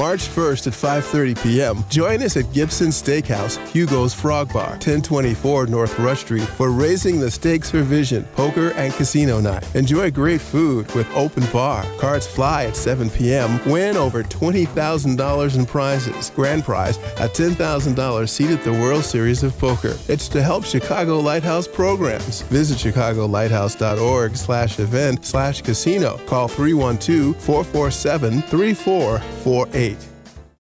March 1st at 5:30 p.m., join us at Gibson Steakhouse, Hugo's Frog Bar, 1024 North Rush Street for Raising the Stakes for Vision, Poker and Casino Night. Enjoy great food with open bar. Cards fly at 7 p.m. Win over $20,000 in prizes. Grand prize, a $10,000 seat at the World Series of Poker. It's to help Chicago Lighthouse programs. Visit chicagolighthouse.org/event/casino. Call 312-447-3448.